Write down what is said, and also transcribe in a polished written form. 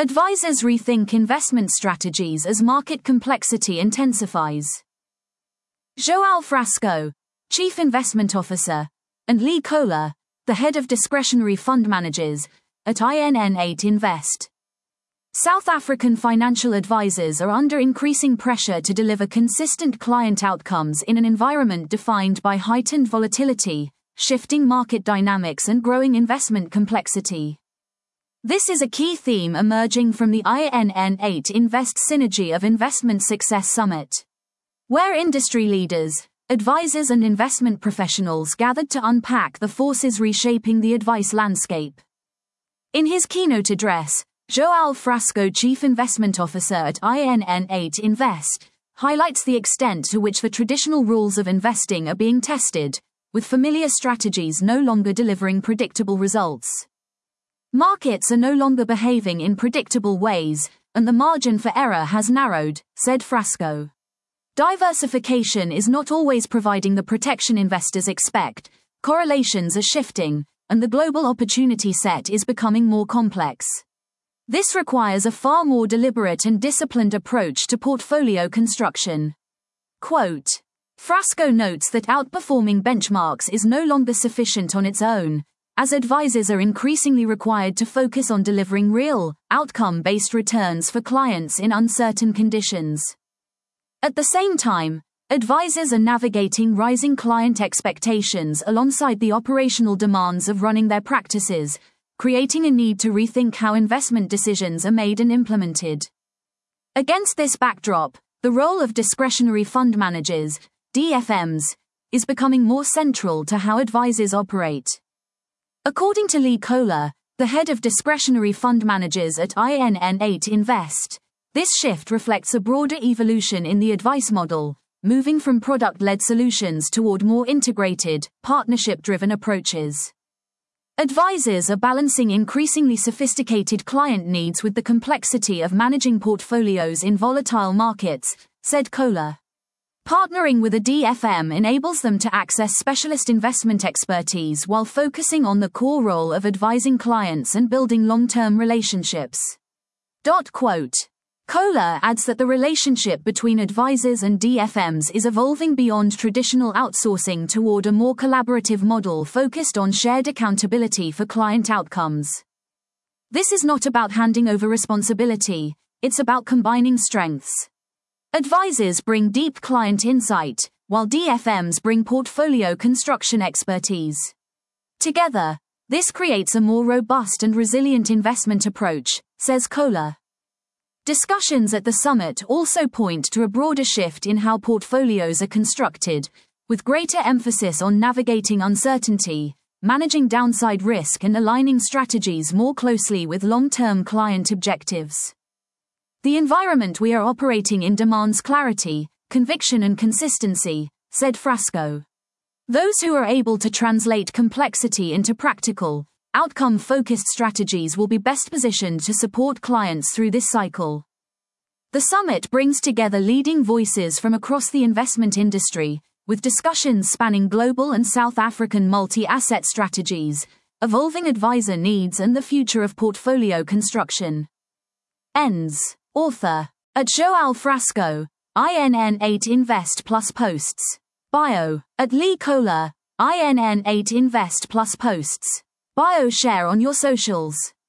Advisors rethink investment strategies as market complexity intensifies. João Frasco, Chief Investment Officer, and Lee Kohler, the Head of Discretionary Fund Managers, at INN8 Invest. South African financial advisors are under increasing pressure to deliver consistent client outcomes in an environment defined by heightened volatility, shifting market dynamics, and growing investment complexity. This is a key theme emerging from the INN8 Invest Synergy of Investment Success Summit, where industry leaders, advisors, and investment professionals gathered to unpack the forces reshaping the advice landscape. In his keynote address, João Frasco, Chief Investment Officer at INN8 Invest, highlights the extent to which the traditional rules of investing are being tested, with familiar strategies no longer delivering predictable results. Markets are no longer behaving in predictable ways, and the margin for error has narrowed, said Frasco. Diversification is not always providing the protection investors expect, correlations are shifting, and the global opportunity set is becoming more complex. This requires a far more deliberate and disciplined approach to portfolio construction. Quote, Frasco notes that outperforming benchmarks is no longer sufficient on its own, as advisors are increasingly required to focus on delivering real, outcome-based returns for clients in uncertain conditions. At the same time, advisors are navigating rising client expectations alongside the operational demands of running their practices, creating a need to rethink how investment decisions are made and implemented. Against this backdrop, the role of discretionary fund managers, DFMs, is becoming more central to how advisors operate. According to Lee Kohler, the head of discretionary fund managers at INN8 Invest, this shift reflects a broader evolution in the advice model, moving from product-led solutions toward more integrated, partnership-driven approaches. Advisors are balancing increasingly sophisticated client needs with the complexity of managing portfolios in volatile markets, said Kohler. Partnering with a DFM enables them to access specialist investment expertise while focusing on the core role of advising clients and building long-term relationships. Kohler adds that the relationship between advisors and DFMs is evolving beyond traditional outsourcing toward a more collaborative model focused on shared accountability for client outcomes. This is not about handing over responsibility, it's about combining strengths. Advisors bring deep client insight, while DFMs bring portfolio construction expertise. Together, this creates a more robust and resilient investment approach, says Kohler. Discussions at the summit also point to a broader shift in how portfolios are constructed, with greater emphasis on navigating uncertainty, managing downside risk, and aligning strategies more closely with long-term client objectives. The environment we are operating in demands clarity, conviction, and consistency, said Frasco. Those who are able to translate complexity into practical, outcome-focused strategies will be best positioned to support clients through this cycle. The summit brings together leading voices from across the investment industry, with discussions spanning global and South African multi-asset strategies, evolving advisor needs, and the future of portfolio construction. Ends. Author. At João Frasco, INN8 Invest Plus Posts. Bio. At Lee Kohler, INN8 Invest Plus Posts. Bio share on your socials.